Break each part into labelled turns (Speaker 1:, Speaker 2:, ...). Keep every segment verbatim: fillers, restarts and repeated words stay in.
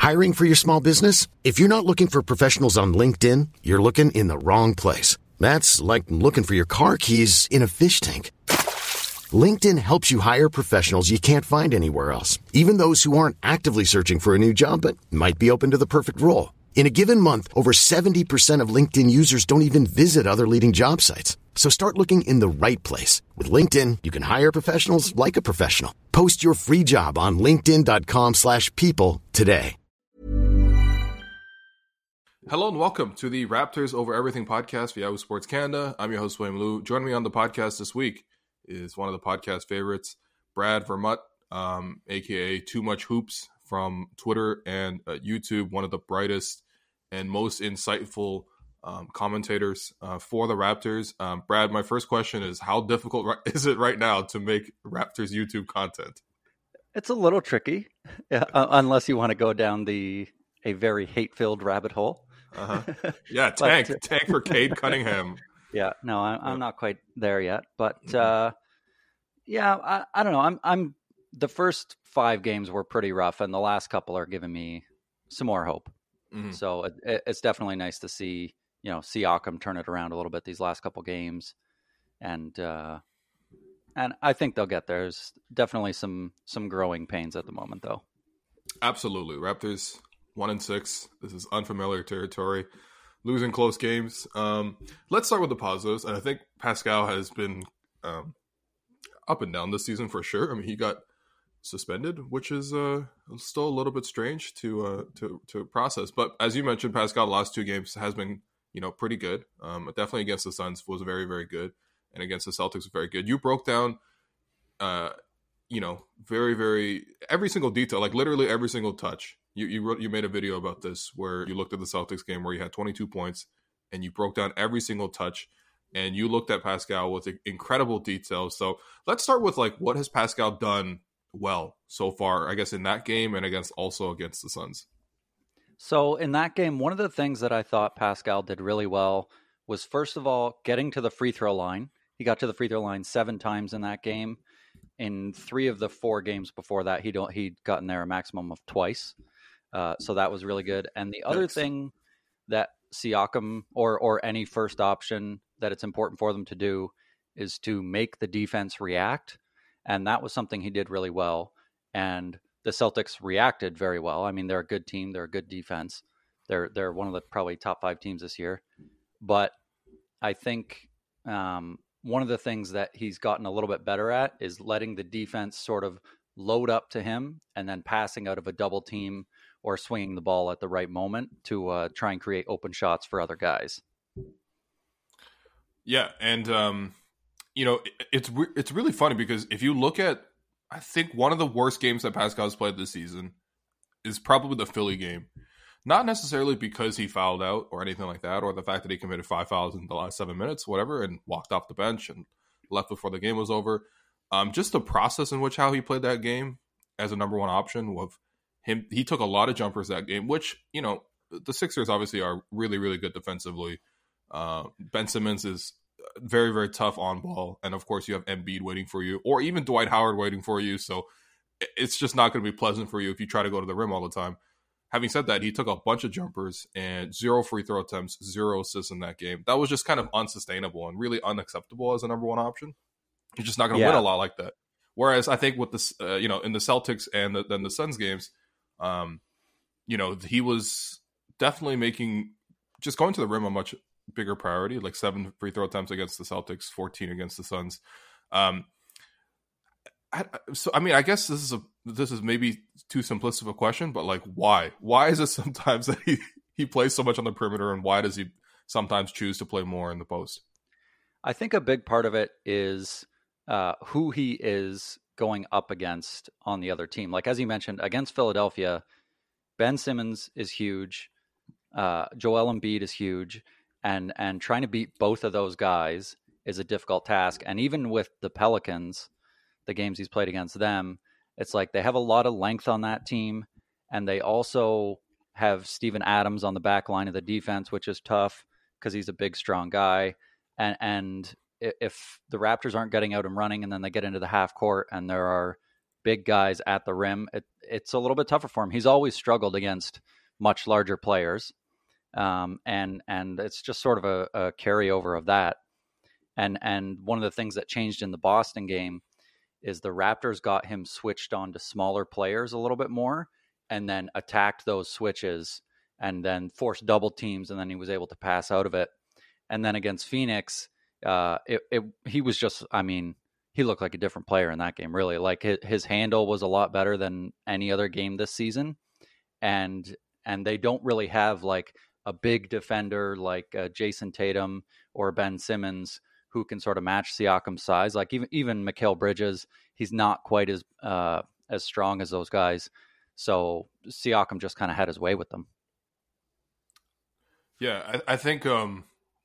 Speaker 1: Hiring for your small business? If you're not looking for professionals on LinkedIn, you're looking in the wrong place. That's like looking for your car keys in a fish tank. LinkedIn helps you hire professionals you can't find anywhere else, even those who aren't actively searching for a new job but might be open to the perfect role. In a given month, over seventy percent of LinkedIn users don't even visit other leading job sites. So start looking in the right place. With LinkedIn, you can hire professionals like a professional. Post your free job on linkedin.com slash people today.
Speaker 2: Hello and welcome to the Raptors Over Everything podcast via Yahoo Sports Canada. I'm your host, William Liu. Joining me on the podcast this week is one of the podcast favorites, Brad Vermut, um, a k a. Too Much Hoops from Twitter and uh, YouTube, one of the brightest and most insightful um, commentators uh, for the Raptors. Um, Brad, my first question is, how difficult is it right now to make Raptors YouTube content?
Speaker 3: It's a little tricky, uh, unless you want to go down the a very hate-filled rabbit hole.
Speaker 2: Uh-huh. Yeah, tank, but, tank for Cade Cunningham.
Speaker 3: Yeah, no, I'm, I'm not quite there yet, but uh, yeah, I, I don't know. I'm, I'm. The first five games were pretty rough, and the last couple are giving me some more hope. Mm-hmm. So it, it's definitely nice to see, you know, Siakam turn it around a little bit these last couple games, and uh, and I think they'll get there. There's definitely some some growing pains at the moment, though.
Speaker 2: Absolutely, Raptors one and six. This is unfamiliar territory. Losing close games. Um, let's start with the positives. And I think Pascal has been um, up and down this season for sure. I mean, he got suspended, which is uh, still a little bit strange to uh, to to process. But as you mentioned, Pascal, the last two games has been, you know, pretty good. Um, definitely against the Suns was very, very good. And against the Celtics was very good. You broke down, uh, you know, very, very, every single detail, like literally every single touch. You you wrote, you made a video about this where you looked at the Celtics game where you had twenty-two points and you broke down every single touch and you looked at Pascal with incredible detail. So let's start with like, what has Pascal done well so far, I guess, in that game and against also against the Suns?
Speaker 3: So in that game, one of the things that I thought Pascal did really well was, first of all, getting to the free throw line. He got to the free throw line seven times in that game. In three of the four games before that, he'd, he'd gotten there a maximum of twice. Uh, so that was really good. And the other Thanks. thing that Siakam or or any first option that it's important for them to do is to make the defense react. And that was something he did really well. And the Celtics reacted very well. I mean, they're a good team. They're a good defense. They're they're one of the probably top five teams this year. But I think um, one of the things that he's gotten a little bit better at is letting the defense sort of load up to him and then passing out of a double team or swinging the ball at the right moment to uh, try and create open shots for other guys.
Speaker 2: Yeah, and um, you know, it, it's re- it's really funny because if you look at, I think one of the worst games that Pascal's played this season is probably the Philly game. Not necessarily because he fouled out or anything like that, or the fact that he committed five fouls in the last seven minutes, whatever, and walked off the bench and left before the game was over. Um, just the process in which how he played that game as a number one option of him, he took a lot of jumpers that game, which, you know, the Sixers obviously are really, really good defensively. Uh, Ben Simmons is very, very tough on ball. And of course you have Embiid waiting for you, or even Dwight Howard waiting for you. So it's just not going to be pleasant for you if you try to go to the rim all the time. Having said that, he took a bunch of jumpers and zero free throw attempts, zero assists in that game. That was just kind of unsustainable and really unacceptable as a number one option. You're just not going to yeah. win a lot like that. Whereas I think with this, uh, you know, in the Celtics and the, then the Suns games, um, you know, he was definitely making just going to the rim a much bigger priority, like seven free throw attempts against the Celtics, fourteen against the Suns. Um, I, so, I mean, I guess this is a this is maybe too simplistic of a question, but like, why? Why is it sometimes that he, he plays so much on the perimeter, and why does he sometimes choose to play more in the post?
Speaker 3: I think a big part of it is uh, who he is going up against on the other team. Like, as you mentioned, against Philadelphia, Ben Simmons is huge. Uh, Joel Embiid is huge. And, and trying to beat both of those guys is a difficult task. And even with the Pelicans, the games he's played against them, it's like they have a lot of length on that team. And they also have Steven Adams on the back line of the defense, which is tough because he's a big, strong guy. And, and if the Raptors aren't getting out and running, and then they get into the half court and there are big guys at the rim, it, it's a little bit tougher for him. He's always struggled against much larger players. Um, and, and it's just sort of a, a carryover of that. And, and one of the things that changed in the Boston game is the Raptors got him switched on to smaller players a little bit more, and then attacked those switches and then forced double teams. And then he was able to pass out of it. And then against Phoenix, uh, it, it, he was just, I mean, he looked like a different player in that game, really. Like his, his handle was a lot better than any other game this season. And, and they don't really have like a big defender like uh, Jason Tatum or Ben Simmons who can sort of match Siakam's size. Like even, even Mikal Bridges, he's not quite as, uh, as strong as those guys. So Siakam just kind of had his way with them.
Speaker 2: Yeah, I, I think, um,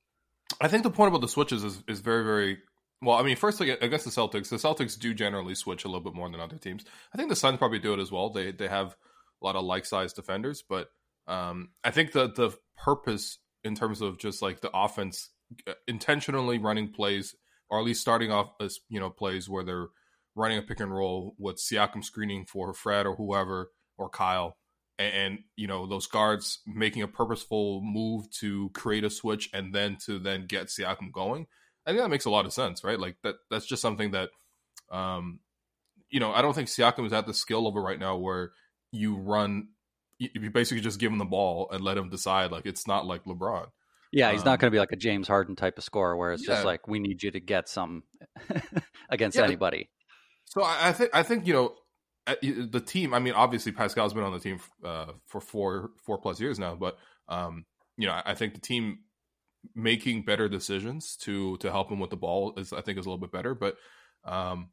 Speaker 2: I think the point about the switches is, is very, very well. I mean, first against the Celtics, the Celtics do generally switch a little bit more than other teams. I think the Suns probably do it as well. They they have a lot of like-sized defenders, but um, I think the the purpose in terms of just like the offense intentionally running plays, or at least starting off as you know plays where they're running a pick and roll with Siakam screening for Fred or whoever or Kyle. And, you know, those guards making a purposeful move to create a switch and then to then get Siakam going. I think that makes a lot of sense, right? Like that, that's just something that, um, you know, I don't think Siakam is at the skill level right now where you run, you basically just give him the ball and let him decide. Like, it's not like LeBron.
Speaker 3: Yeah, he's
Speaker 2: um,
Speaker 3: not going to be like a James Harden type of scorer where it's
Speaker 2: yeah.
Speaker 3: just like, we need you to get some against
Speaker 2: yeah.
Speaker 3: anybody.
Speaker 2: So I, I think, I think, you know, the team, I mean, obviously Pascal's been on the team uh, for four four plus years now, but um, you know, I think the team making better decisions to to help him with the ball is, I think, is a little bit better. But um,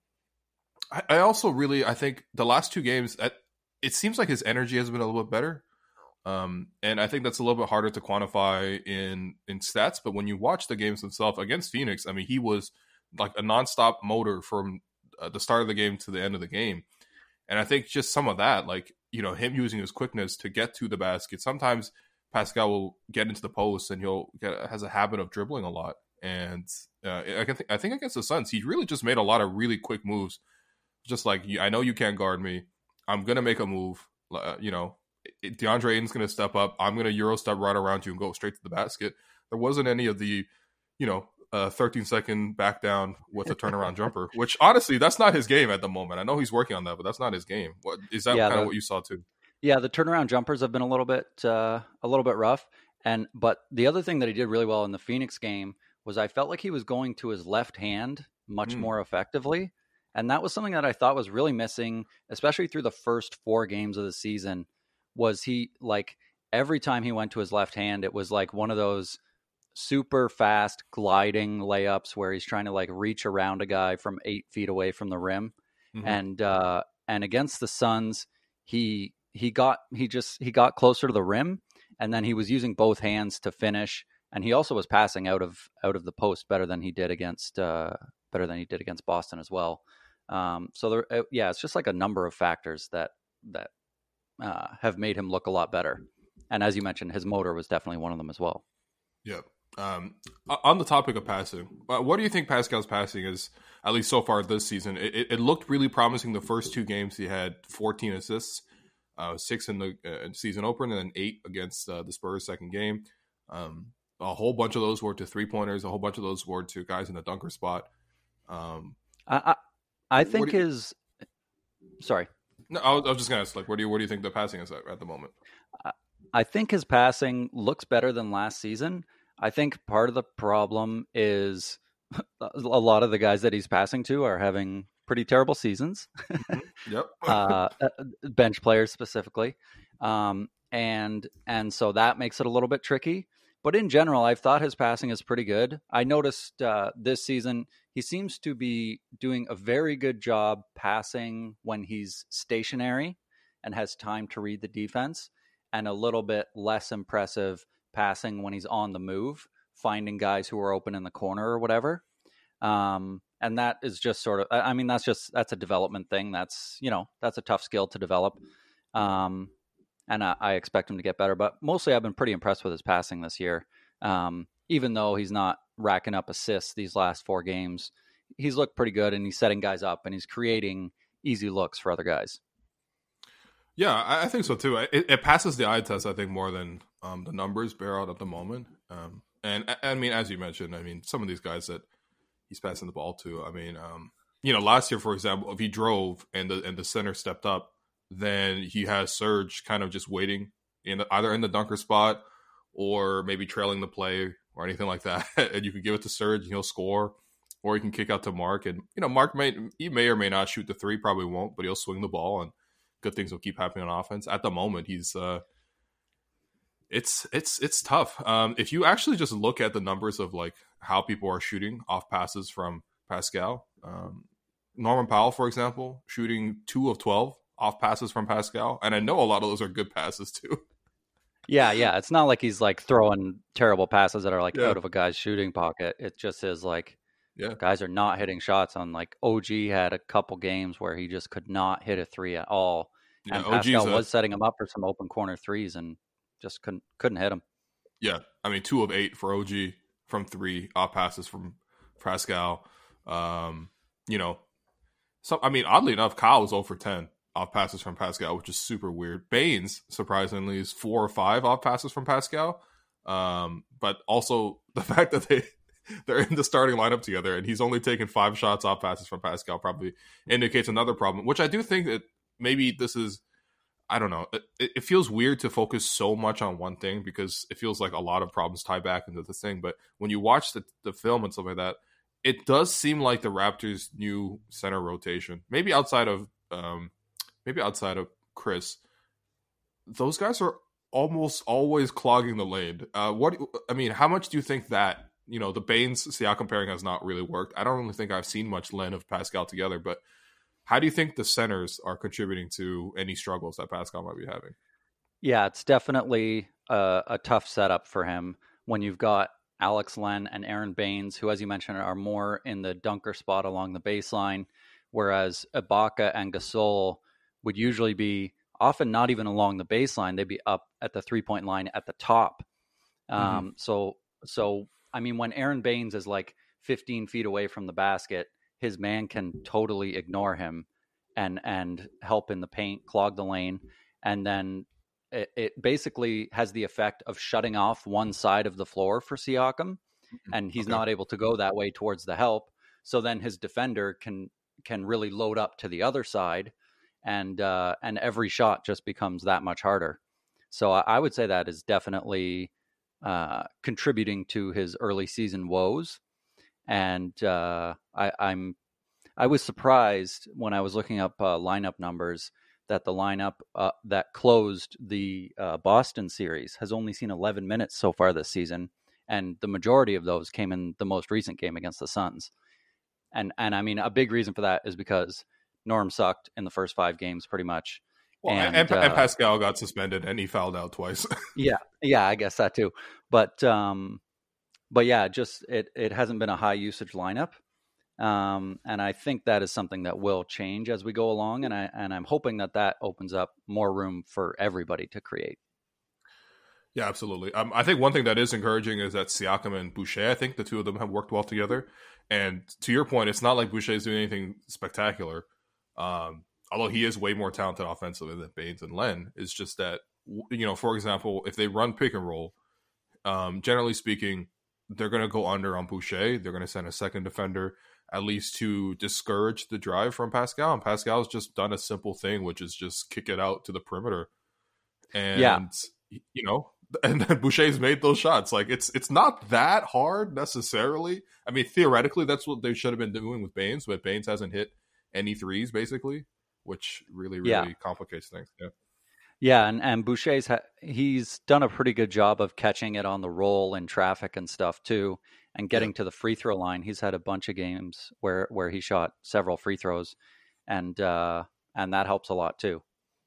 Speaker 2: I, I also really, I think the last two games, it seems like his energy has been a little bit better, um, and I think that's a little bit harder to quantify in in stats. But when you watch the games themselves against Phoenix, I mean, he was like a nonstop motor from uh, the start of the game to the end of the game. And I think just some of that, like, you know, him using his quickness to get to the basket. Sometimes Pascal will get into the post and he'll get, has a habit of dribbling a lot. And uh, I, can th- I think against the Suns, he really just made a lot of really quick moves. Just like, I know you can't guard me. I'm going to make a move. Uh, you know, DeAndre Ayton's going to step up. I'm going to Euro step right around you and go straight to the basket. There wasn't any of the, you know, Uh, thirteen second back down with a turnaround jumper, which honestly, that's not his game at the moment. I know he's working on that, but that's not his game. What is that
Speaker 3: yeah,
Speaker 2: kind
Speaker 3: the,
Speaker 2: of what you saw too?
Speaker 3: Yeah, the turnaround jumpers have been a little bit, uh, a little bit rough. And but the other thing that he did really well in the Phoenix game was I felt like he was going to his left hand much mm. more effectively, and that was something that I thought was really missing, especially through the first four games of the season. Was he like every time he went to his left hand, it was like one of those super fast gliding layups where he's trying to like reach around a guy from eight feet away from the rim. Mm-hmm. And, uh, and against the Suns, he, he got, he just, he got closer to the rim, and then he was using both hands to finish. And he also was passing out of, out of the post better than he did against, uh, better than he did against Boston as well. Um, so there, uh, yeah, it's just like a number of factors that, that, uh, have made him look a lot better. And as you mentioned, his motor was definitely one of them as well.
Speaker 2: Yeah. Um, on the topic of passing, what do you think Pascal's passing is, at least so far this season? It, it looked really promising the first two games. He had fourteen assists, uh, six in the uh, season opener, and then eight against uh, the Spurs second game. Um, a whole bunch of those were to three-pointers. A whole bunch of those were to guys in the dunker spot. Um,
Speaker 3: I, I, I think you, his – sorry.
Speaker 2: No, I was, I was just going to ask, like, where do you, where do you think the passing is at, at the moment?
Speaker 3: I, I think his passing looks better than last season. I think part of the problem is a lot of the guys that he's passing to are having pretty terrible seasons.
Speaker 2: Mm-hmm. Yep.
Speaker 3: uh, bench players specifically. Um, and, and so that makes it a little bit tricky, but in general, I've thought his passing is pretty good. I noticed uh, this season, he seems to be doing a very good job passing when he's stationary and has time to read the defense, and a little bit less impressive passing when he's on the move, finding guys who are open in the corner or whatever. Um, and that is just sort of, I mean, that's just, that's a development thing. That's, you know, that's a tough skill to develop. Um, and I, I expect him to get better, but mostly I've been pretty impressed with his passing this year. Um, even though he's not racking up assists these last four games, he's looked pretty good, and he's setting guys up, and he's creating easy looks for other guys.
Speaker 2: Yeah, I, I think so too. It, it passes the eye test, I think, more than um, the numbers bear out at the moment. Um, and I, I mean, as you mentioned, I mean, some of these guys that he's passing the ball to, I mean, um, you know, last year, for example, if he drove and the and the center stepped up, then he has Serge kind of just waiting in the, either in the dunker spot or maybe trailing the play or anything like that. And you can give it to Serge and he'll score, or he can kick out to Mark. And, you know, Mark may, he may or may not shoot the three, probably won't, but he'll swing the ball and good things will keep happening on offense. At the moment, he's, uh, it's, it's, it's tough. Um, if you actually just look at the numbers of like how people are shooting off passes from Pascal, um, Norman Powell, for example, shooting two of twelve off passes from Pascal. And I know a lot of those are good passes too.
Speaker 3: Yeah, yeah. It's not like he's like throwing terrible passes that are like
Speaker 2: Yeah.
Speaker 3: out of a guy's shooting pocket. It just is like
Speaker 2: Yeah.
Speaker 3: guys are not hitting shots on like O G had a couple games where he just could not hit a three at all.
Speaker 2: Yeah,
Speaker 3: And
Speaker 2: O G's
Speaker 3: Pascal
Speaker 2: a-
Speaker 3: was setting him up for some open corner threes and just couldn't couldn't hit him.
Speaker 2: Yeah, I mean, two of eight for O G from three off passes from Pascal. Um, you know, so I mean, oddly enough, Kyle was zero for ten off passes from Pascal, which is super weird. Baines, surprisingly, is four or five off passes from Pascal. Um, but also the fact that they they're in the starting lineup together and he's only taken five shots off passes from Pascal probably indicates another problem. Which I do think that maybe this is. I don't know. It, it feels weird to focus so much on one thing because it feels like a lot of problems tie back into this thing. But when you watch the, the film and stuff like that, it does seem like the Raptors' new center rotation, maybe outside of um, maybe outside of Chris, those guys are almost always clogging the lane. Uh, what I mean, how much do you think that you know the Baines Siakam pairing has not really worked? I don't really think I've seen much Len of Pascal together, but. How do you think the centers are contributing to any struggles that Pascal might be having?
Speaker 3: Yeah, it's definitely a, a tough setup for him when you've got Alex Len and Aaron Baines, who, as you mentioned, are more in the dunker spot along the baseline, whereas Ibaka and Gasol would usually be often not even along the baseline. They'd be up at the three-point line at the top. Um, mm-hmm. So, so I mean, when Aaron Baines is like fifteen feet away from the basket, his man can totally ignore him and and help in the paint, clog the lane. And then it, it basically has the effect of shutting off one side of the floor for Siakam. And he's okay. not able to go that way towards the help. So then his defender can can really load up to the other side. And, uh, and every shot just becomes that much harder. So I, I would say that is definitely uh, contributing to his early season woes. And uh, I, I'm, I was surprised when I was looking up uh, lineup numbers that the lineup uh, that closed the uh, Boston series has only seen eleven minutes so far this season, and the majority of those came in the most recent game against the Suns. And and I mean, a big reason for that is because Norm sucked in the first five games, pretty much.
Speaker 2: Well, and, and, uh, and Pascal got suspended, and he fouled out twice.
Speaker 3: yeah, yeah, I guess that too. But. Um, But yeah, just it, it hasn't been a high usage lineup. Um, and I think that is something that will change as we go along. And, I, and I'm hoping that that opens up more room for everybody to create.
Speaker 2: Yeah, absolutely. Um, I think one thing that is encouraging is that Siakam and Boucher, I think the two of them have worked well together. And to your point, it's not like Boucher is doing anything spectacular. Um, although he is way more talented offensively than Baines and Len. It's just that, you know, for example, if they run pick and roll, um, generally speaking, they're going to go under on Boucher. They're going to send a second defender at least to discourage the drive from Pascal. And Pascal's just done a simple thing, which is just kick it out to the perimeter. And, yeah. you know, and then Boucher's made those shots. Like, it's it's not that hard necessarily. I mean, theoretically, that's what they should have been doing with Baines, but Baines hasn't hit any threes, basically, which really, really yeah. complicates things. Yeah.
Speaker 3: Yeah, and, and Boucher's ha- he's done a pretty good job of catching it on the roll in traffic and stuff too, and getting yeah. to the free throw line. He's had a bunch of games where, where he shot several free throws, and uh, and that helps a lot too.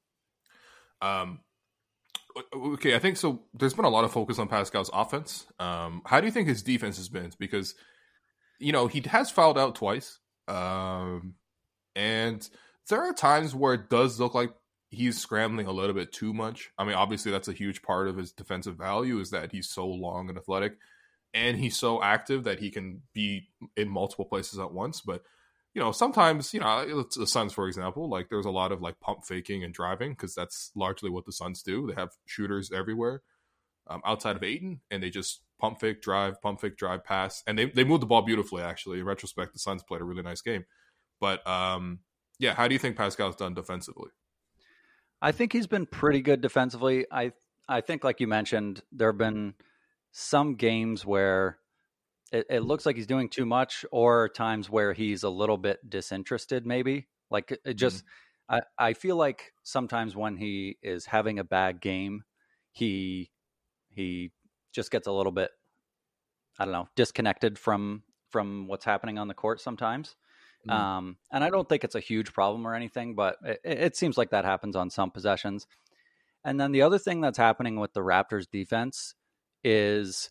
Speaker 2: Um, okay, I think so. There's been a lot of focus on Pascal's offense. Um, how do you think his defense has been? Because you know he has fouled out twice, um, and there are times where it does look like he's scrambling a little bit too much. I mean, obviously that's a huge part of his defensive value is that he's so long and athletic and he's so active that he can be in multiple places at once. But you know, sometimes, you know, the Suns, for example, like there's a lot of like pump faking and driving because that's largely what the Suns do. They have shooters everywhere um, outside of Ayton, and they just pump fake, drive, pump fake, drive, pass. And they, they move the ball beautifully, actually. In retrospect, the Suns played a really nice game. But um, yeah, how do you think Pascal's done defensively?
Speaker 3: I think he's been pretty good defensively. I I think, like you mentioned, there have been some games where It, it looks like he's doing too much, or times where he's a little bit disinterested, maybe. Like it just, mm-hmm. I, I feel like sometimes when he is having a bad game, he he just gets a little bit, I don't know, disconnected from from what's happening on the court sometimes. Mm-hmm. Um, and I don't think it's a huge problem or anything, but it, it seems like that happens on some possessions. And then the other thing that's happening with the Raptors defense is,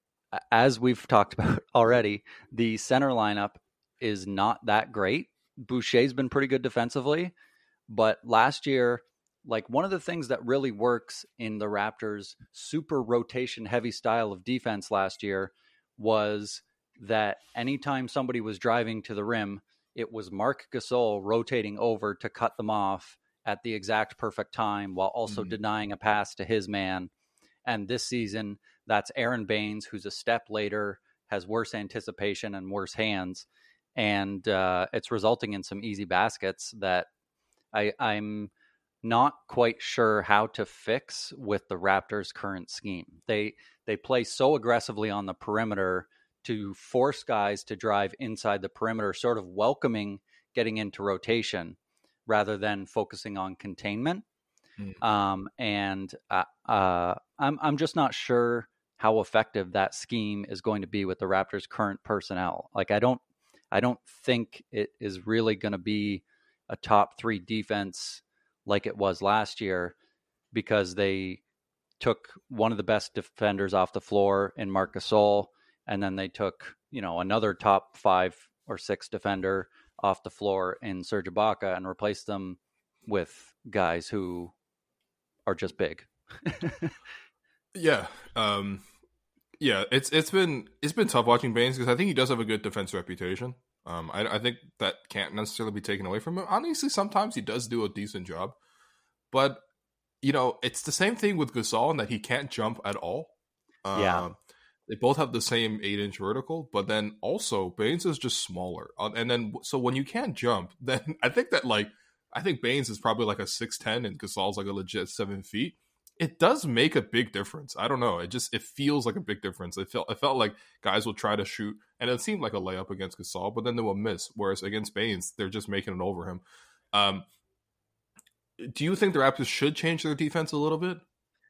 Speaker 3: as we've talked about already, the center lineup is not that great. Boucher's been pretty good defensively, but last year, like one of the things that really works in the Raptors' super rotation heavy style of defense last year was that anytime somebody was driving to the rim, it was Marc Gasol rotating over to cut them off at the exact perfect time while also mm-hmm. denying a pass to his man. And this season, that's Aaron Baines, who's a step later, has worse anticipation and worse hands. And uh, it's resulting in some easy baskets that I, I'm not quite sure how to fix with the Raptors' current scheme. They they play so aggressively on the perimeter to force guys to drive inside the perimeter, sort of welcoming getting into rotation rather than focusing on containment. Mm. Um, and uh, uh, I'm I'm just not sure how effective that scheme is going to be with the Raptors' current personnel. Like I don't I don't think it is really going to be a top three defense like it was last year, because they took one of the best defenders off the floor in Marc Gasol, and then they took, you know, another top five or six defender off the floor in Serge Ibaka and replaced them with guys who are just big.
Speaker 2: yeah. Um, yeah, it's it's been it's been tough watching Baines because I think he does have a good defense reputation. Um, I, I think that can't necessarily be taken away from him. Honestly, sometimes he does do a decent job. But, you know, it's the same thing with Gasol in that he can't jump at all. Uh,
Speaker 3: yeah.
Speaker 2: They both have the same eight-inch vertical, but then also Baines is just smaller. And then, so when you can't jump, then I think that, like, I think Baines is probably like a six ten and Gasol's like a legit seven feet. It does make a big difference. I don't know. It just, it feels like a big difference. It felt, it felt like guys will try to shoot, and it seemed like a layup against Gasol, but then they will miss. Whereas against Baines, they're just making it over him. Um, do you think the Raptors should change their defense a little bit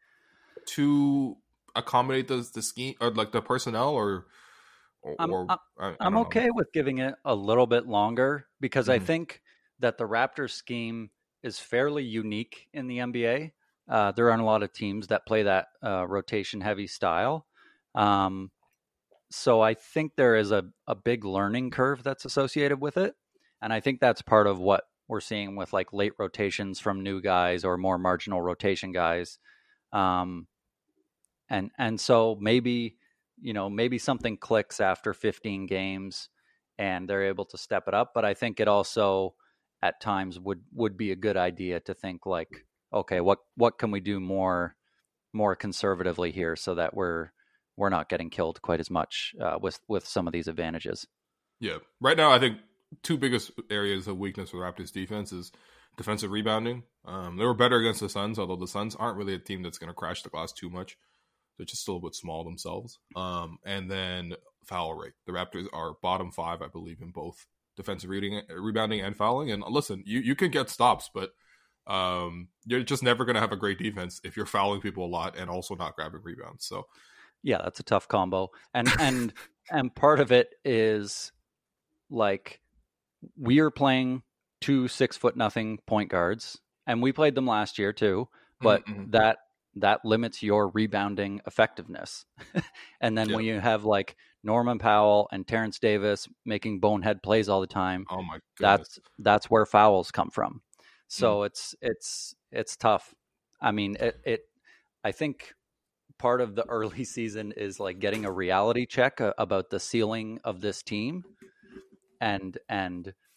Speaker 2: to accommodate the the scheme or like the personnel, or? or
Speaker 3: I'm,
Speaker 2: or,
Speaker 3: I'm,
Speaker 2: I,
Speaker 3: I'm okay with giving it a little bit longer because mm-hmm. I think that the Raptors scheme is fairly unique in the N B A. Uh, there aren't a lot of teams that play that uh, rotation-heavy style. Um, so I think there is a, a big learning curve that's associated with it. And I think that's part of what we're seeing with like late rotations from new guys or more marginal rotation guys. Um, and and so maybe, you know, maybe something clicks after fifteen games and they're able to step it up. But I think it also at times would, would be a good idea to think like, okay, what, what can we do more, more conservatively here so that we're, we're not getting killed quite as much uh, with, with some of these advantages.
Speaker 2: Yeah. Right now, I think two biggest areas of weakness for Raptors defense is defensive rebounding. Um, they were better against the Suns, although the Suns aren't really a team that's going to crash the glass too much. They're just still a bit small themselves. Um, and then foul rate. The Raptors are bottom five, I believe, in both defensive reading, rebounding and fouling. And listen, you, you can get stops, but um, you're just never going to have a great defense if you're fouling people a lot and also not grabbing rebounds. So,
Speaker 3: yeah, that's a tough combo. And and and part of it is like we are playing two six foot nothing point guards, and we played them last year too. But mm-hmm. that that limits your rebounding effectiveness. And then yeah. when you have like Norman Powell and Terrence Davis making bonehead plays all the time,
Speaker 2: oh my goodness.
Speaker 3: that's that's where fouls come from. So mm. it's it's it's tough. I mean, it, it I think part of the early season is like getting a reality check about the ceiling of this team, and and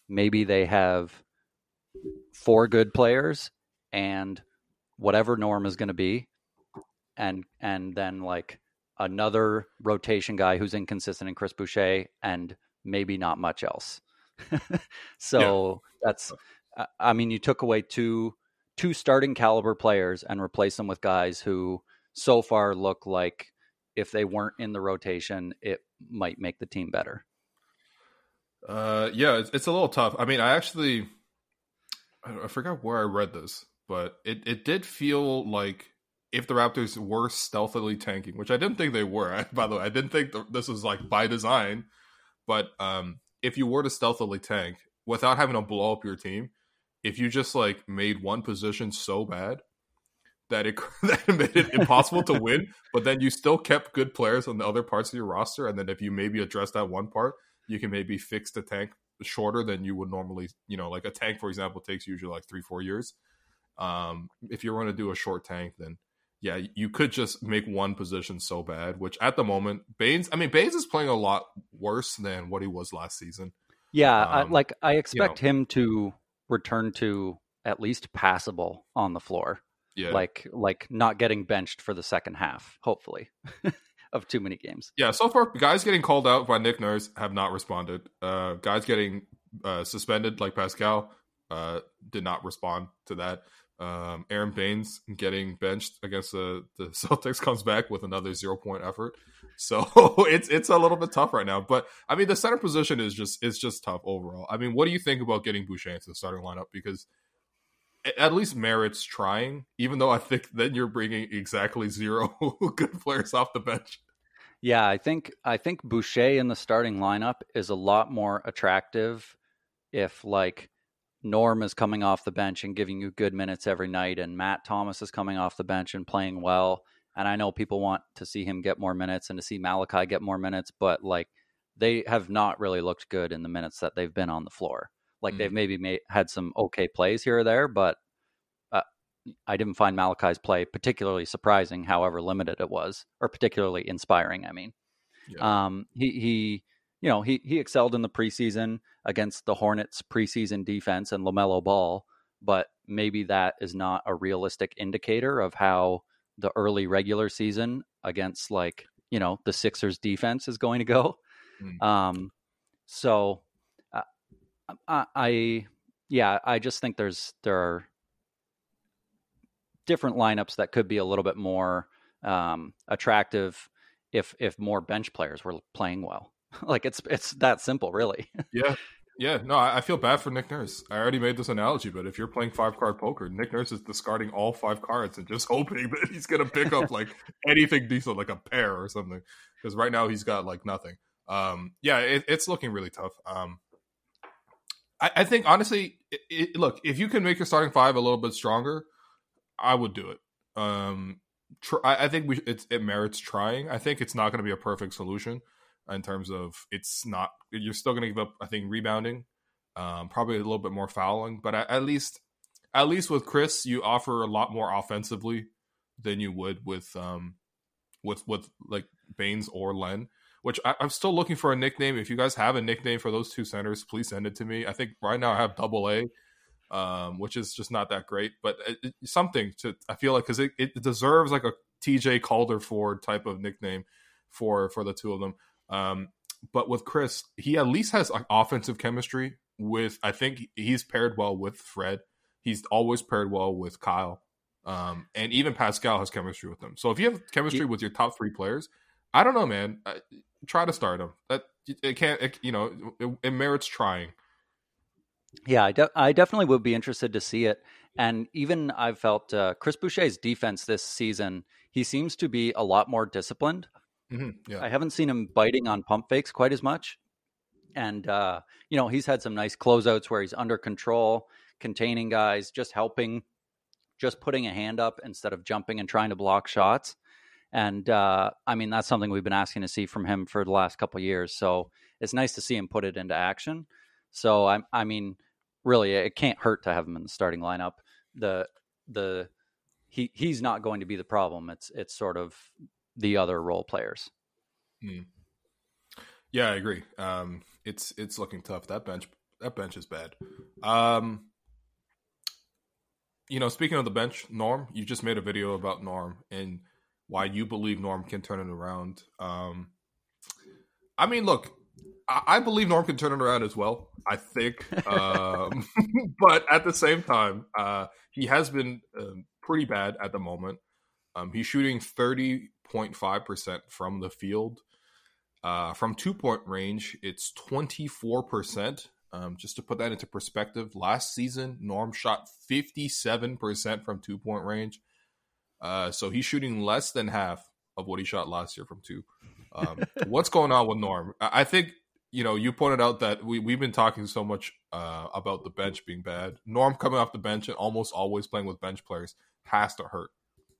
Speaker 3: maybe they have four good players and whatever Norm is going to be, and and then like another rotation guy who's inconsistent in Chris Boucher, and maybe not much else. So yeah. that's, I mean, you took away two two starting caliber players and replace them with guys who so far look like if they weren't in the rotation, it might make the team better.
Speaker 2: Uh, yeah, it's, it's a little tough. I mean, I actually, I forgot where I read this, but it, it did feel like if the Raptors were stealthily tanking, which I didn't think they were, I, by the way, I didn't think th- this was like by design, but um, if you were to stealthily tank without having to blow up your team, if you just like made one position so bad that it, that it made it impossible to win, but then you still kept good players on the other parts of your roster, and then if you maybe address that one part, you can maybe fix the tank shorter than you would normally, you know, like a tank, for example, takes usually like three, four years. Um, if you're going to do a short tank, then yeah, you could just make one position so bad, which at the moment, Baines, I mean, Baines is playing a lot worse than what he was last season.
Speaker 3: Yeah,
Speaker 2: um,
Speaker 3: I, like I expect
Speaker 2: you know,
Speaker 3: him to return to at least passable on the floor.
Speaker 2: Yeah.
Speaker 3: Like, like not getting benched for the second half, hopefully, of too many games.
Speaker 2: Yeah, so far, guys getting called out by Nick Nurse have not responded. Uh, guys getting uh, suspended, like Pascal, uh, did not respond to that. Um, Aaron Baines getting benched against the, the Celtics comes back with another zero-point effort. So it's it's a little bit tough right now. But, I mean, the center position is just is just tough overall. I mean, what do you think about getting Boucher into the starting lineup? Because at least merits trying, even though I think then you're bringing exactly zero good players off the bench.
Speaker 3: Yeah, I think I think Boucher in the starting lineup is a lot more attractive if like Norm is coming off the bench and giving you good minutes every night, and Matt Thomas is coming off the bench and playing well. And I know people want to see him get more minutes and to see Malachi get more minutes, but like they have not really looked good in the minutes that they've been on the floor. Like mm. they've maybe made, had some okay plays here or there, but uh, I didn't find Malachi's play particularly surprising, however limited it was, or particularly inspiring. I mean, yeah. um, he, he, you know, he, he excelled in the preseason against the Hornets preseason defense and LaMelo Ball, but maybe that is not a realistic indicator of how the early regular season against like, you know, the Sixers defense is going to go. Mm. Um, so uh, I, I, yeah, I just think there's, there are different lineups that could be a little bit more um, attractive if, if more bench players were playing well. Like it's, it's that simple, really.
Speaker 2: Yeah. Yeah, no, I feel bad for Nick Nurse. I already made this analogy, but if you're playing five-card poker, Nick Nurse is discarding all five cards and just hoping that he's going to pick up, like, anything decent, like a pair or something. Because right now he's got, like, nothing. Um, yeah, it, it's looking really tough. Um, I, I think, honestly, it, it, look, if you can make your starting five a little bit stronger, I would do it. Um, tr- I, I think we it's, it merits trying. I think it's not going to be a perfect solution. In terms of it's not, you're still going to give up, I think, rebounding, um, probably a little bit more fouling, but at, at least, at least with Chris, you offer a lot more offensively than you would with, um, with with like Baines or Len. Which I, I'm still looking for a nickname. If you guys have a nickname for those two centers, please send it to me. I think right now I have Double A, um, which is just not that great, but it, it, something to I feel like because it, it deserves like a T J Calder-Ford type of nickname for for the two of them. Um, but with Chris, he at least has like, offensive chemistry with, I think he's paired well with Fred. He's always paired well with Kyle. Um, and even Pascal has chemistry with them. So if you have chemistry with your top three players, I don't know, man, I, try to start them. That it can't, it, you know, it, it merits trying.
Speaker 3: Yeah, I, de- I definitely would be interested to see it. And even I've felt uh, Chris Boucher's defense this season, he seems to be a lot more disciplined. Mm-hmm, yeah. I haven't seen him biting on pump fakes quite as much. And, uh, you know, he's had some nice closeouts where he's under control, containing guys, just helping, just putting a hand up instead of jumping and trying to block shots. And, uh, I mean, that's something we've been asking to see from him for the last couple of years. So it's nice to see him put it into action. So, I, I mean, really, it can't hurt to have him in the starting lineup. The, the, he, he's not going to be the problem. It's, it's sort of the other role players.
Speaker 2: Hmm. Yeah, I agree. Um, it's it's looking tough. That bench that bench is bad. Um, you know, speaking of the bench, Norm, you just made a video about Norm and why you believe Norm can turn it around. Um, I mean, look, I, I believe Norm can turn it around as well. I think, um, but at the same time, uh, he has been um, pretty bad at the moment. Um, he's shooting thirty point five percent from the field. Uh, from two-point range, it's twenty-four percent. Um, just to put that into perspective, last season, Norm shot fifty-seven percent from two-point range. Uh, so he's shooting less than half of what he shot last year from two. Um, what's going on with Norm? I think, you know, you pointed out that we, we've been talking so much uh, about the bench being bad. Norm coming off the bench and almost always playing with bench players has to hurt.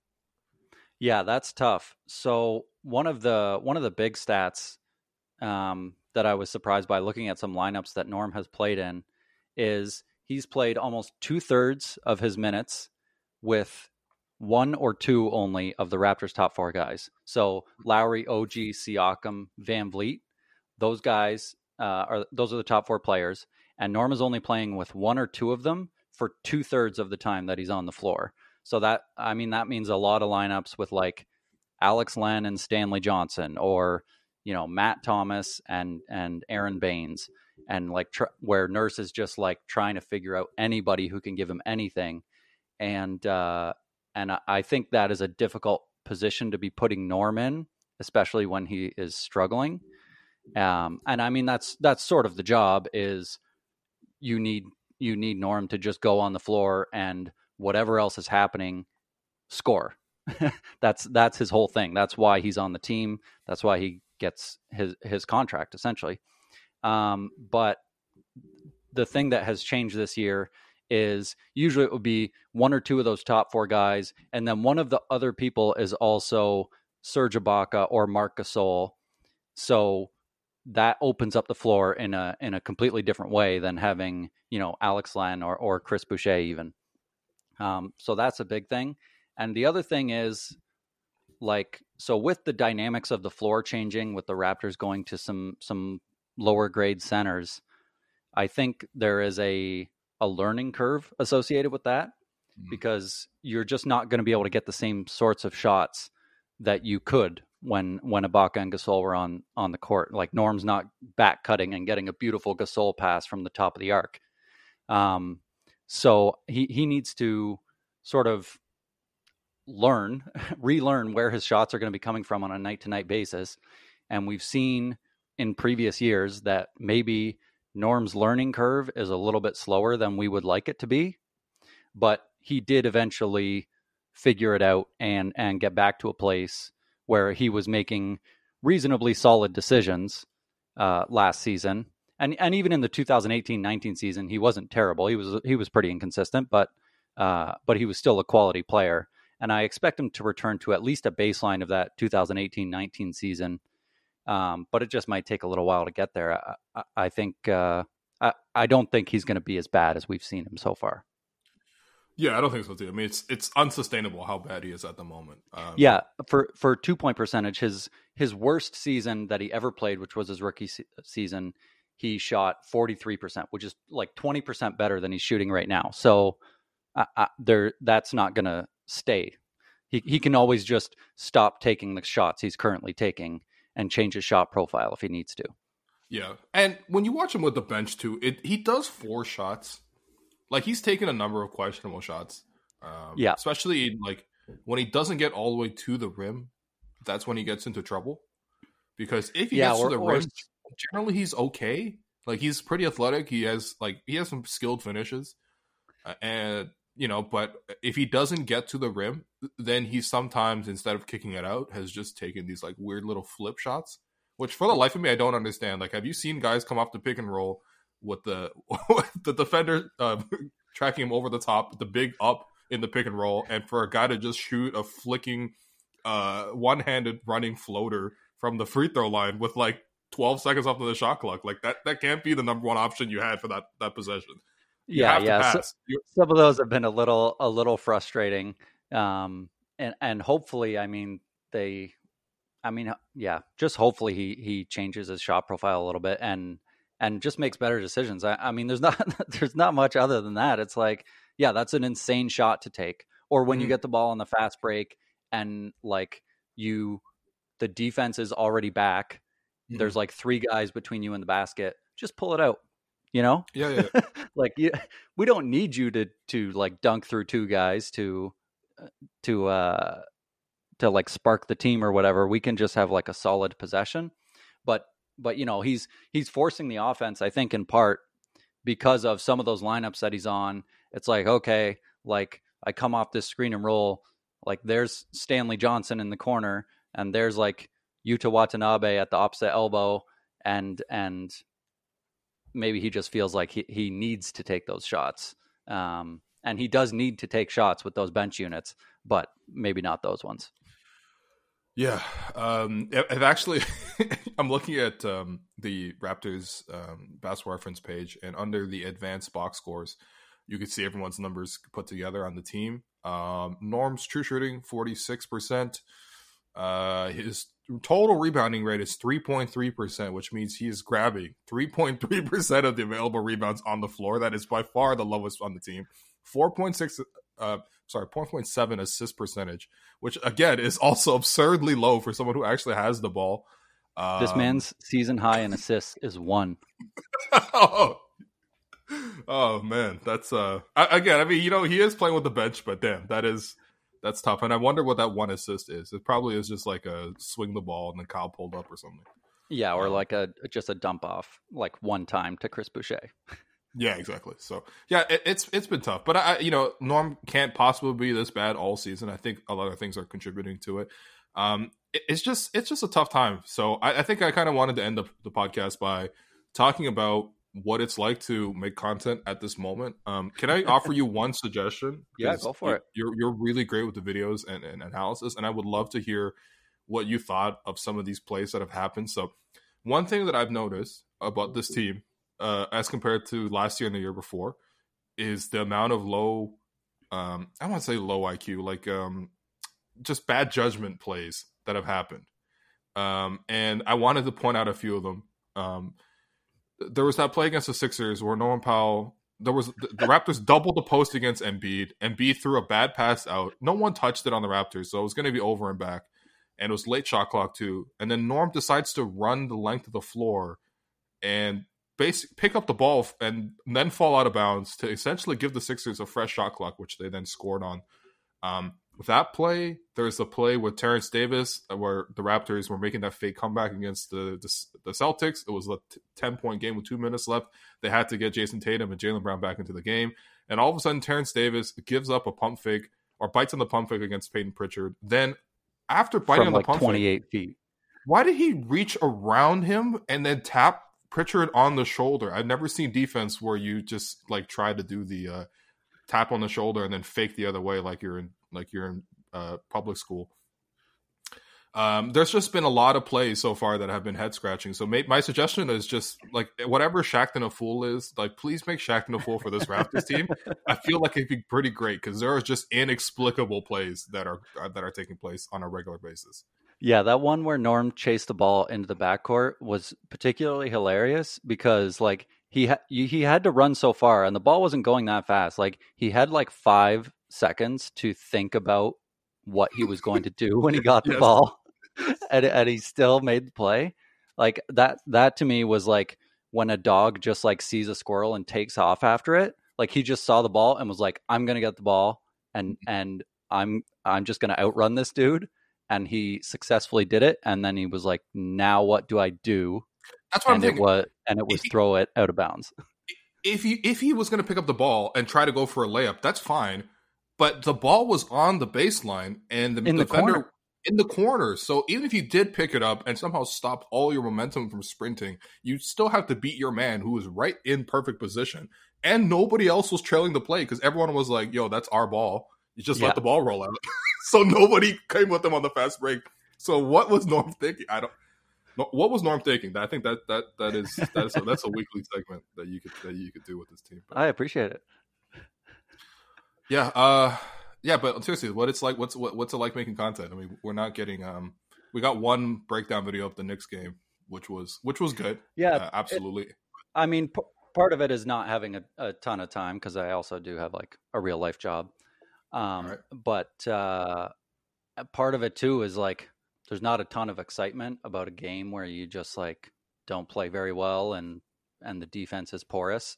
Speaker 3: Yeah, that's tough. So one of the one of the big stats um, that I was surprised by looking at some lineups that Norm has played in is he's played almost two thirds of his minutes with one or two only of the Raptors' top four guys. So Lowry, O G, Siakam, Van Vliet, those guys uh, are those are the top four players, and Norm is only playing with one or two of them for two thirds of the time that he's on the floor. So that, I mean, that means a lot of lineups with like Alex Len and Stanley Johnson, or, you know, Matt Thomas and, and Aaron Baines, and like tr- where Nurse is just like trying to figure out anybody who can give him anything. And, uh, and I think that is a difficult position to be putting Norm in, especially when he is struggling. Um, and I mean, that's, that's sort of the job is you need, you need Norm to just go on the floor and whatever else is happening, score. that's that's his whole thing. That's why he's on the team. That's why he gets his his contract essentially. Um, but the thing that has changed this year is usually it would be one or two of those top four guys, and then one of the other people is also Serge Ibaka or Marc Gasol. So that opens up the floor in a in a completely different way than having, you know, Alex Len or or Chris Boucher even. Um, so that's a big thing. And the other thing is, like, so with the dynamics of the floor changing, with the Raptors going to some some lower grade centers, I think there is a a learning curve associated with that, mm-hmm. because you're just not going to be able to get the same sorts of shots that you could when when Ibaka and Gasol were on on the court. Like Norm's not back cutting and getting a beautiful Gasol pass from the top of the arc. Um, So he, he needs to sort of learn, relearn where his shots are going to be coming from on a night-to-night basis. And we've seen in previous years that maybe Norm's learning curve is a little bit slower than we would like it to be. But he did eventually figure it out and, and get back to a place where he was making reasonably solid decisions uh, last season. And and even in the two thousand eighteen nineteen season, he wasn't terrible. He was he was pretty inconsistent, but uh, but he was still a quality player. And I expect him to return to at least a baseline of that two thousand eighteen nineteen season. Um, but it just might take a little while to get there. I, I, I think uh, I, I don't think he's going to be as bad as we've seen him so far.
Speaker 2: Yeah, I don't think so too. I mean, it's it's unsustainable how bad he is at the moment. Um,
Speaker 3: yeah, for for two point percentage, his his worst season that he ever played, which was his rookie se- season. He shot forty-three percent, which is like twenty percent better than he's shooting right now. So uh, uh, there, that's not going to stay. He he can always just stop taking the shots he's currently taking and change his shot profile if he needs to.
Speaker 2: Yeah, and when you watch him with the bench too, it he does four shots. Like he's taken a number of questionable shots. Um,
Speaker 3: yeah,
Speaker 2: especially like when he doesn't get all the way to the rim, that's when he gets into trouble. Because if he
Speaker 3: yeah,
Speaker 2: gets
Speaker 3: or,
Speaker 2: to the
Speaker 3: or,
Speaker 2: rim, generally he's okay. Like he's pretty athletic. He has like he has some skilled finishes, uh, and you know. But if he doesn't get to the rim, then he sometimes, instead of kicking it out, has just taken these like weird little flip shots. Which for the life of me, I don't understand. Like, have you seen guys come off the pick and roll with the the defender uh, tracking him over the top, the big up in the pick and roll, and for a guy to just shoot a flicking, uh, one-handed running floater from the free throw line with like twelve seconds left on the shot clock? Like that, that can't be the number one option you had for that, that possession. You
Speaker 3: yeah,
Speaker 2: have
Speaker 3: yeah.
Speaker 2: to pass.
Speaker 3: So, some of those have been a little, a little frustrating. Um, and, and hopefully, I mean, they, I mean, yeah, just hopefully he, he changes his shot profile a little bit and, and just makes better decisions. I, I mean, there's not there's not much other than that. It's like, yeah, that's an insane shot to take. Or when mm-hmm. you get the ball on the fast break and like you, the defense is already back. Mm-hmm. There's like three guys between you and the basket. Just pull it out. You know?
Speaker 2: Yeah, yeah.
Speaker 3: Like you, we don't need you to to like dunk through two guys to to uh to like spark the team or whatever. We can just have like a solid possession. But but you know, he's he's forcing the offense, I think, in part because of some of those lineups that he's on. It's like, okay, like I come off this screen and roll, like there's Stanley Johnson in the corner and there's like Yuta Watanabe at the opposite elbow, and and maybe he just feels like he, he needs to take those shots. Um, and he does need to take shots with those bench units, but maybe not those ones.
Speaker 2: Yeah. Um, I've actually, I'm looking at um, the Raptors um, basketball reference page, and under the advanced box scores, you can see everyone's numbers put together on the team. Um, Norm's true shooting, forty-six percent. Uh, his total rebounding rate is three point three percent, which means he is grabbing three point three percent of the available rebounds on the floor. That is by far the lowest on the team. four point six, uh, sorry, four point seven assist percentage, which again is also absurdly low for someone who actually has the ball. Um,
Speaker 3: this man's season high in assists is one.
Speaker 2: oh, oh man, that's uh again. I mean, you know, he is playing with the bench, but damn, that is. That's tough. And I wonder what that one assist is. It probably is just like a swing the ball and then Kyle pulled up or something.
Speaker 3: Yeah, or um, like a just a dump off, like one time to Chris Boucher.
Speaker 2: Yeah, exactly. So, yeah, it, it's it's been tough. But, I, you know, Norm can't possibly be this bad all season. I think a lot of things are contributing to it. Um, it it's just it's just a tough time. So I, I think I kind of wanted to end the, the podcast by talking about what it's like to make content at this moment. Um, can I offer you one suggestion?
Speaker 3: Yeah, go for
Speaker 2: you,
Speaker 3: it.
Speaker 2: You're you're really great with the videos and, and analysis, and I would love to hear what you thought of some of these plays that have happened. So one thing that I've noticed about this team, uh, as compared to last year and the year before, is the amount of low, um, I don't want to say low I Q, like um, just bad judgment plays that have happened. Um, and I wanted to point out a few of them. Um, There was that play against the Sixers where Norman Powell, there was the, the Raptors doubled the post against Embiid. Embiid threw a bad pass out. No one touched it on the Raptors, so it was going to be over and back. And it was late shot clock too. And then Norm decides to run the length of the floor and basic pick up the ball and then fall out of bounds to essentially give the Sixers a fresh shot clock, which they then scored on. Um, with that play, there's a play with Terrence Davis where the Raptors were making that fake comeback against the the, the Celtics. It was a ten-point game with two minutes left. They had to get Jason Tatum and Jaylen Brown back into the game. And all of a sudden, Terrence Davis gives up a pump fake or bites on the pump fake against Peyton Pritchard. Then after biting
Speaker 3: From
Speaker 2: on
Speaker 3: like
Speaker 2: the pump
Speaker 3: twenty-eight
Speaker 2: fake,
Speaker 3: feet.
Speaker 2: Why did he reach around him and then tap Pritchard on the shoulder? I've never seen defense where you just like try to do the uh, tap on the shoulder and then fake the other way like you're in like you're in uh, public school. Um, there's just been a lot of plays so far that have been head scratching. So may- my suggestion is just like whatever Shaqtin' a Fool is, like please make Shaqtin' a Fool for this Raptors team. I feel like it'd be pretty great because there are just inexplicable plays that are uh, that are taking place on a regular basis.
Speaker 3: Yeah, that one where Norm chased the ball into the backcourt was particularly hilarious because like he ha- he had to run so far and the ball wasn't going that fast. Like he had like five seconds to think about what he was going to do when he got the
Speaker 2: Yes.
Speaker 3: ball, and, and he still made the play. Like that that to me was like when a dog just like sees a squirrel and takes off after it. Like he just saw the ball and was like, I'm gonna get the ball and and I'm I'm just gonna outrun this dude. And he successfully did it. And then he was like, now what do I do?
Speaker 2: That's what
Speaker 3: and
Speaker 2: I'm
Speaker 3: it
Speaker 2: thinking.
Speaker 3: was and it was
Speaker 2: If he-
Speaker 3: throw it out of bounds.
Speaker 2: If he if he was going to pick up the ball and try to go for a layup, that's fine. But the ball was on the baseline and the
Speaker 3: In the
Speaker 2: defender
Speaker 3: corner.
Speaker 2: in the corner. So even if you did pick it up and somehow stop all your momentum from sprinting, you still have to beat your man who was right in perfect position. And nobody else was trailing the play because everyone was like, yo, that's our ball. You just
Speaker 3: Yeah.
Speaker 2: let the ball roll out. So nobody came with them on the fast break. So what was Norm thinking? I don't. no, What was Norm thinking? I think that that that is that is a, that's a weekly segment that you could that you could do with this team. But,
Speaker 3: I appreciate it.
Speaker 2: yeah, uh, yeah, but seriously, what it's like? What's what, what's it like making content? I mean, we're not getting. Um, we got one breakdown video of the Knicks game, which was which was good.
Speaker 3: Yeah,
Speaker 2: uh, absolutely.
Speaker 3: I mean, p- part of it is not having a, a ton of time because I also do have like a real life job.
Speaker 2: All
Speaker 3: Um,
Speaker 2: right.
Speaker 3: but uh, part of it too is like there's not a ton of excitement about a game where you just like don't play very well and and the defense is porous.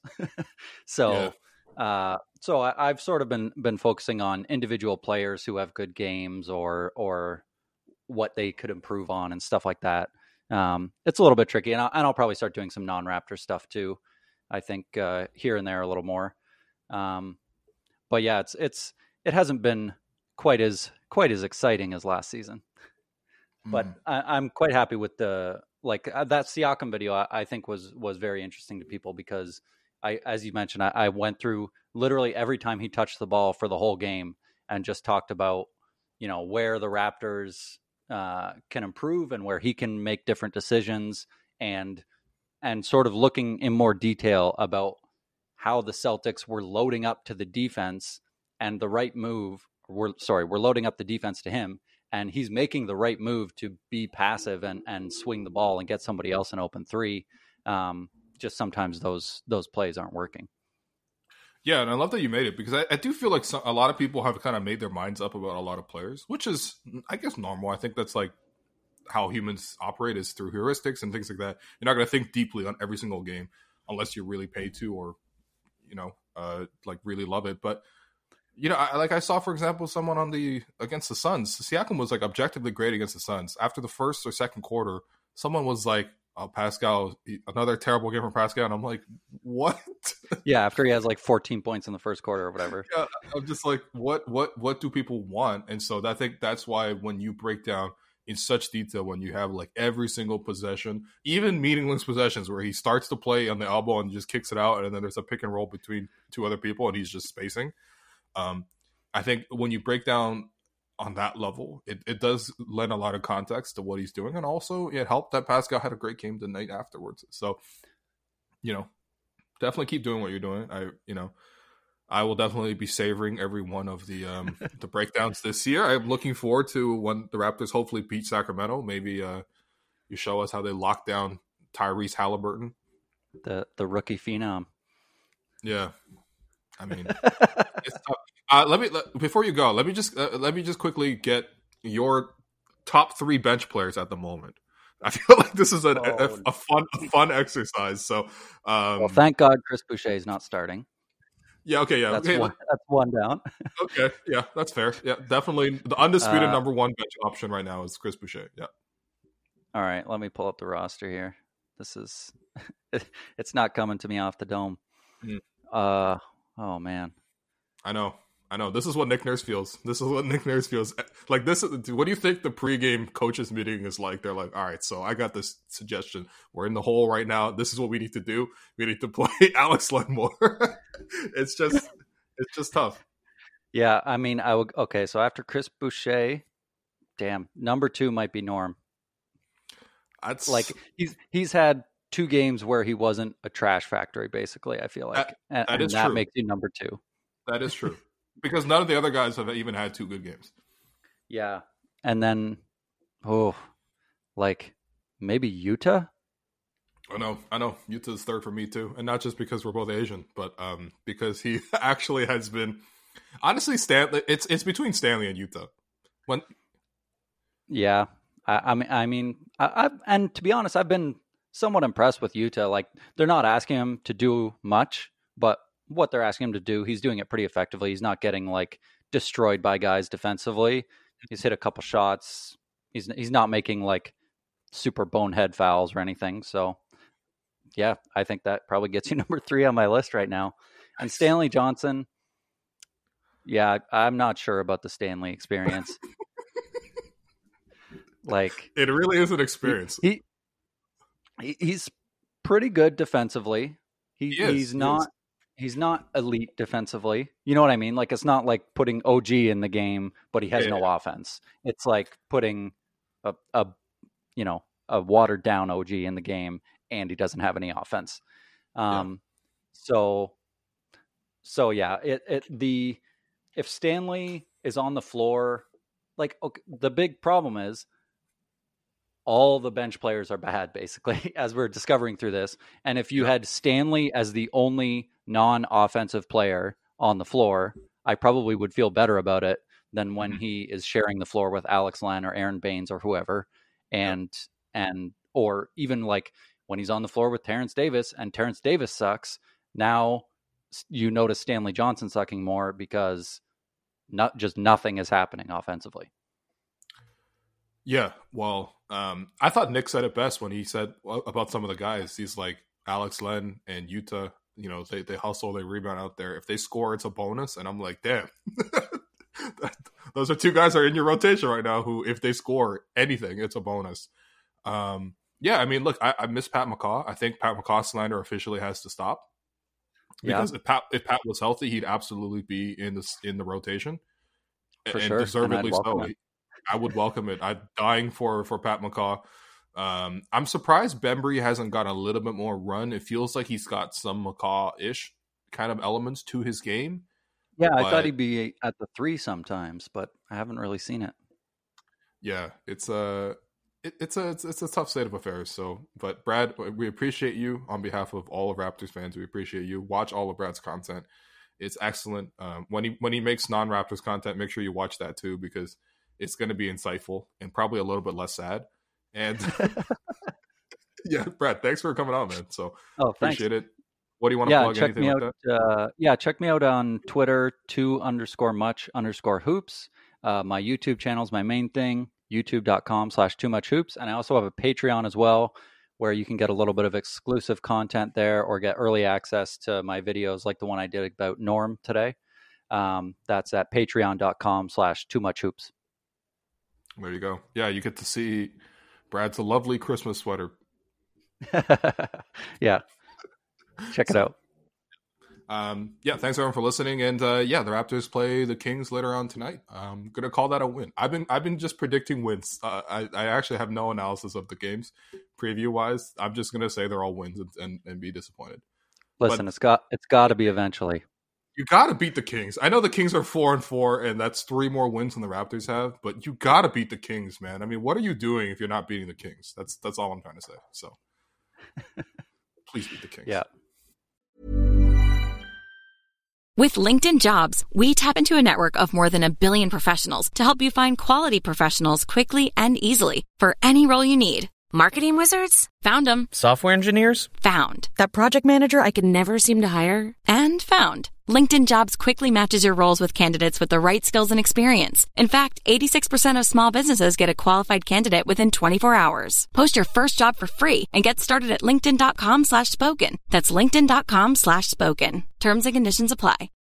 Speaker 2: Yeah.
Speaker 3: so uh, so I, I've sort of been been focusing on individual players who have good games or or what they could improve on and stuff like that. Um, it's a little bit tricky, and I'll, and I'll probably start doing some non-Raptor stuff too. I think uh, here and there a little more. Um, but yeah, it's it's it hasn't been quite as quite as exciting as last season. But
Speaker 2: Mm.
Speaker 3: I, I'm quite happy with the like uh, that Siakam video. I, I think was was very interesting to people because I, as you mentioned, I, I went through literally every time he touched the ball for the whole game and just talked about you know where the Raptors uh, can improve and where he can make different decisions and and sort of looking in more detail about how the Celtics were loading up to the defense and the right move. We're sorry, we're loading up the defense to him, and he's making the right move to be passive and and swing the ball and get somebody else an open three. Um, just sometimes those those plays aren't working.
Speaker 2: Yeah, and I love that you made it because I, I do feel like some, a lot of people have kind of made their minds up about a lot of players, which is, I guess, normal. I think that's like how humans operate is through heuristics and things like that. You're not going to think deeply on every single game unless you're really paid to or, you know, uh, like really love it. But, you know, I, like I saw, for example, someone on the against the Suns. Siakam was like objectively great against the Suns. After the first or second quarter, someone was like, oh, Pascal, another terrible game from Pascal. And I'm like, what?
Speaker 3: Yeah, after he has like fourteen points in the first quarter or whatever.
Speaker 2: Yeah, I'm just like, what, what, what do people want? And so I think that's why when you break down in such detail, when you have like every single possession, even meaningless possessions where he starts to play on the elbow and just kicks it out, and then there's a pick and roll between two other people and he's just spacing. Um, I think when you break down on that level, it, it does lend a lot of context to what he's doing. And also it helped that Pascal had a great game the night afterwards. So, you know, definitely keep doing what you're doing. I, you know, I will definitely be savoring every one of the um, the breakdowns this year. I'm looking forward to when the Raptors hopefully beat Sacramento. Maybe uh, you show us how they lock down Tyrese Halliburton.
Speaker 3: The the rookie phenom.
Speaker 2: Yeah, I mean, it's tough. Uh, let me let, before you go. Let me just uh, let me just quickly get your top three bench players at the moment. I feel like this is a, oh. a, a fun a fun exercise. So, um,
Speaker 3: well, thank God Chris Boucher is not starting.
Speaker 2: Yeah, okay, yeah.
Speaker 3: That's,
Speaker 2: okay.
Speaker 3: one, that's one down.
Speaker 2: Okay, yeah, that's fair. Yeah, definitely. The undisputed
Speaker 3: uh,
Speaker 2: number one bench option right now is Chris Boucher. Yeah.
Speaker 3: All right, let me pull up the roster here. This is, it's not coming to me off the dome. Mm. Uh, oh, man.
Speaker 2: I know. I know. This is what Nick Nurse feels. This is what Nick Nurse feels. Like, this. What do you think the pregame coaches meeting is like? They're like, all right, so I got this suggestion. We're in the hole right now. This is what we need to do. We need to play Alex Lenmore. It's just, it's just tough.
Speaker 3: Yeah, I mean, I would. Okay, so after Chris Boucher, damn, number two might be Norm.
Speaker 2: That's
Speaker 3: like he's he's had two games where he wasn't a trash factory. Basically, I feel like
Speaker 2: that,
Speaker 3: and,
Speaker 2: that,
Speaker 3: and
Speaker 2: is
Speaker 3: that
Speaker 2: true.
Speaker 3: makes you number two.
Speaker 2: That is true. Because none of the other guys have even had two good games.
Speaker 3: Yeah. And then, oh, like maybe Utah?
Speaker 2: I know. I know. Utah's third for me, too. And not just because we're both Asian, but um, because he actually has been... Honestly, Stanley, it's it's between Stanley and Utah. When,
Speaker 3: Yeah. I, I mean, I mean I, I've, and to be honest, I've been somewhat impressed with Utah. Like, they're not asking him to do much, but what they're asking him to do, he's doing it pretty effectively. He's not getting like destroyed by guys defensively. He's hit a couple shots. He's he's not making like super bonehead fouls or anything. So yeah, I think that probably gets you number three on my list right now. And Stanley Johnson, yeah, I'm not sure about the Stanley experience. Like
Speaker 2: it really is an experience.
Speaker 3: He, he he's pretty good defensively. He,
Speaker 2: he is,
Speaker 3: he's
Speaker 2: he
Speaker 3: not.
Speaker 2: Is.
Speaker 3: He's not elite defensively. You know what I mean? Like, it's not like putting O G in the game, but he has yeah, no yeah. offense. It's like putting a, a, you know, a watered down O G in the game, and he doesn't have any offense. Um, yeah. So, so yeah, it, it, the, if Stanley is on the floor, like, okay, the big problem is all the bench players are bad, basically, as we're discovering through this. And if you had Stanley as the only non-offensive player on the floor, I probably would feel better about it than when mm-hmm. he is sharing the floor with Alex Len or Aaron Baines or whoever. And, yeah. and, or even like when he's on the floor with Terrence Davis and Terrence Davis sucks, now you notice Stanley Johnson sucking more because not just nothing is happening offensively.
Speaker 2: Yeah, well, um, I thought Nick said it best when he said about some of the guys. He's like Alex Len and Utah, you know, they, they hustle, they rebound out there. If they score, it's a bonus. And I'm like, damn, those are two guys that are in your rotation right now who, if they score anything, it's a bonus. Um, yeah, I mean, look, I, I miss Pat McCaw. I think Pat McCaw Slander officially has to stop. Because yeah. if Pat if Pat was healthy, he'd absolutely be in the, in the rotation.
Speaker 3: For
Speaker 2: and
Speaker 3: sure.
Speaker 2: deservedly
Speaker 3: and
Speaker 2: so. I would welcome it. I'm dying for, for Pat McCaw. Um, I'm surprised Bembry hasn't got a little bit more run. It feels like he's got some McCaw-ish kind of elements to his game.
Speaker 3: Yeah,
Speaker 2: but,
Speaker 3: I thought he'd be at the three sometimes, but I haven't really seen it.
Speaker 2: Yeah, it's a it, it's a it's, it's a tough state of affairs. So, but Brad, we appreciate you on behalf of all of Raptors fans. We appreciate you. Watch all of Brad's content. It's excellent. Um, when he when he makes non-Raptors content, make sure you watch that too, because it's going to be insightful and probably a little bit less sad. And yeah, Brad, thanks for coming on, man. So
Speaker 3: oh,
Speaker 2: appreciate it. What do you want to
Speaker 3: yeah,
Speaker 2: plug?
Speaker 3: Check
Speaker 2: Anything
Speaker 3: me
Speaker 2: like
Speaker 3: out,
Speaker 2: that?
Speaker 3: Uh, yeah, check me out on Twitter, two underscore much underscore hoops. Uh, my YouTube channel is my main thing, youtube.com slash too much hoops. And I also have a Patreon as well, where you can get a little bit of exclusive content there or get early access to my videos like the one I did about Norm today. Um, that's at patreon.com slash too much hoops.
Speaker 2: There you go. Yeah, you get to see Brad's a lovely Christmas sweater.
Speaker 3: Yeah. Check it out.
Speaker 2: Um, yeah, thanks everyone for listening. And uh, yeah, the Raptors play the Kings later on tonight. I'm gonna call that a win. I've been I've been just predicting wins. Uh, I I actually have no analysis of the games preview wise. I'm just gonna say they're all wins and, and, and be disappointed.
Speaker 3: Listen,
Speaker 2: but
Speaker 3: it's got it's got to be eventually.
Speaker 2: You got to beat the Kings. I know the Kings are four and four, and that's three more wins than the Raptors have. But you got to beat the Kings, man. I mean, what are you doing if you're not beating the Kings? That's that's all I'm trying to say. So please beat the Kings.
Speaker 3: Yeah.
Speaker 4: With LinkedIn Jobs, we tap into a network of more than a billion professionals to help you find quality professionals quickly and easily for any role you need. Marketing wizards? Found them.
Speaker 5: Software engineers?
Speaker 4: Found. That project manager I could never seem to hire? And found. LinkedIn Jobs quickly matches your roles with candidates with the right skills and experience. In fact, eighty-six percent of small businesses get a qualified candidate within twenty-four hours. Post your first job for free and get started at linkedin.com slash spoken. That's linkedin.com slash spoken. Terms and conditions apply.